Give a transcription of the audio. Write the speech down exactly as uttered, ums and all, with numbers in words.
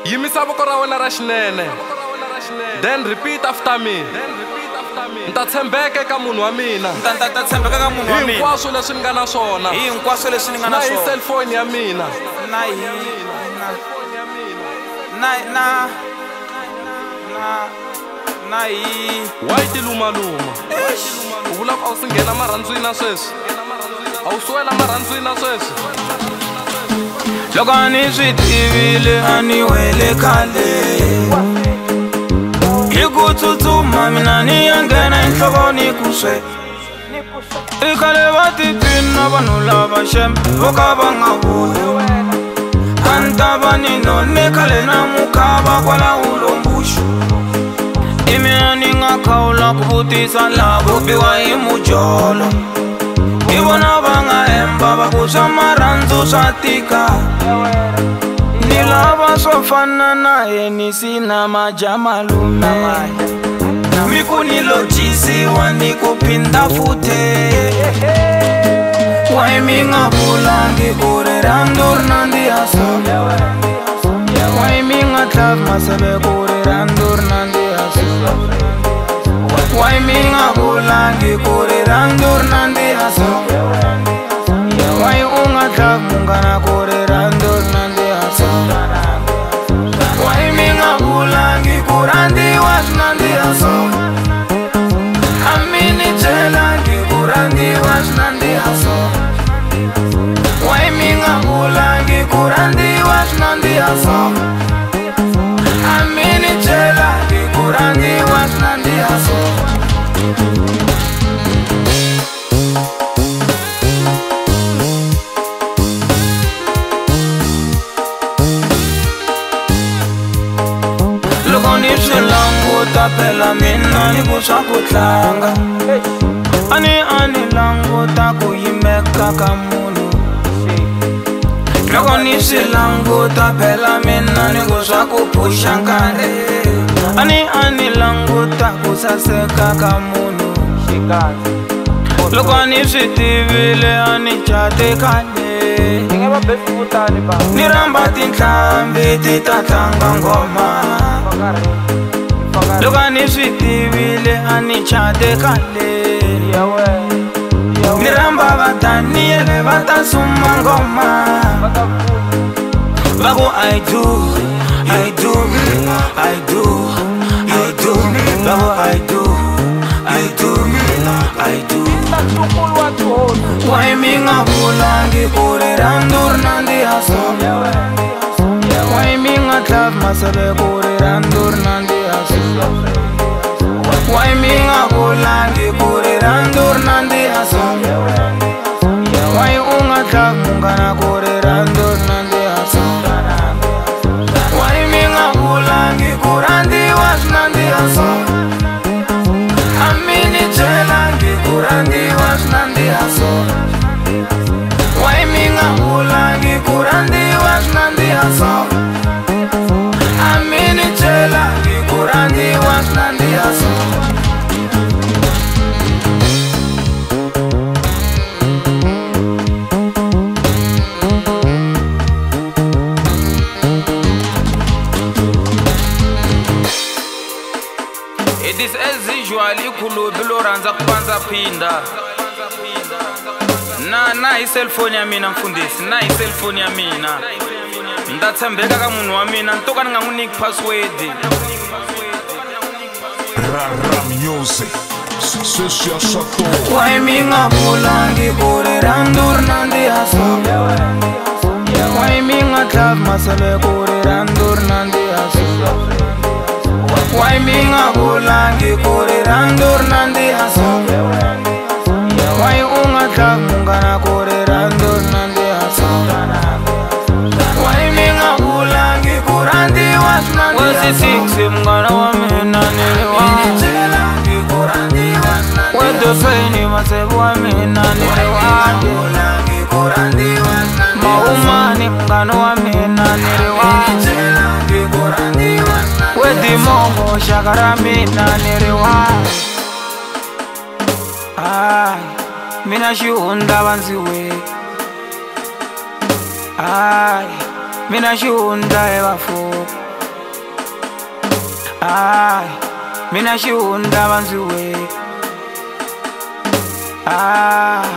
Yimisa voko ra wena ra xinene. Then repeat after me. Nta tshembeka eka munhu wa mina. Nta tshembeka ka munhu wa mina. Hinkwaswo leswi ni nga na swona. Hinkwaswo leswi ni nga na swona. Na hi cellphone ya mina. Na hi na na na na hi Why ti luma luma? U vula ku a wu si nghena marhandzwini na sweswi. A wu suwela marhandzwini na sweswi. Loko a ni swi tivile a ni wele khale. Hi ku tsutsuma mina ni ya nghena enhlokweni ku swe. I khale va tiphini na vanhu lava xembe vo ka va nga vuli. A ni ta va ni none khale na mukhava kwala ulombuxu. I mina ni nga khawula ku vutisa lavo biwa hi mujolo. I vona va nga hemba va ku swa marhandzu swa tika. Ni lava swo fana na Henisi na maja malume. Mi ku ni lochisiwa ni ku phinda futhe. Why mi nga vulangi ku ri rhandzu ri nandziha so? Why mi nga tlhavi maseve ku ri rhandzu ri nandziha so? Why mi nga vulangi ku ri rhandzu ri nandziha so? Why u nga tlhavi munghana ku ri rhandzu ri nandziha so? Why mi nga vulangi ku rhandziwa swi nandziha so? A mi ni byelangi ku rhandziwa swi nandziha so? Why mi nga vulangi ku rhandziwa swi nandziha so? A mi ni byelangi ku rhandziwa swi nandziha so? Loko ni swi languta phela mina ni ku swa ku tlanga. Ani ani languta ku yimeka ka munhu. Loko ni swi languta phela mina ni ku swa ku phusha nkarhi. Ani ani languta ku saseka ka munhu. Loko ni swi tivile a ni cate khale. Ni rhamba tinhlambi ti ta tlanga ngoma. Loko ni swi tivile a ni cate khale. Ni rhamba va Daniele va ta suma ngoma. Va ku I do, I do, I do, I do. Va ku I do, I do, I do. Why mi nga vulangi ku ri rhandzu ri nandziha so? Why mi nga tlhavi maseve ku ri rhandzu ri nandziha so? Why mi nga vulangi ku ri rhandzu ri nandziha so? Why u nga tlhavi munghana ku ri rhandzu ri nandziha so? Why mi nga vulangi ku rhandziwa swi nandziha so? A mi ni byelangi ku rhandziwa swi nandziha so? Why mi nga vulangi ku rhandziwa swi nandziha so? A mi ni byelangi ku rhandziwa swi nandziha so? It is as usual ikhulubi lo rhandza ku pandza phinda. Na na hi cellphone ya mina mfundhisi, na hi cellphone ya mina. Nta tshembeka ka munhu wa mina, ntoka ni nga n'wi nyiki password. Rara music, sweswi ya shato. Why mi nga vulangi ku ri rhandzu ri nandziha so? Why mi nga tlhavi maseve ku ri rhandzu ri nandziha so? Why mi nga vulangi ku ri rhandzu ri nandziha so? Why u nga tlhavi munghana ku ri rhandzu ri nandziha so? Why mi nga vulangi ku rhandziwa swi nandziha so? Six munghana wa mina ni ri wa. Wedofeni maseve wa mina ni ri wa. Mahumani munghana wa mina ni ri wa. Wedimomo shaka ra mina ni ri wa. Ay, mina xihundla vandziwe. Ay, mina xihundla e vafuko. Ay, mina xihunda vanziwe. Ah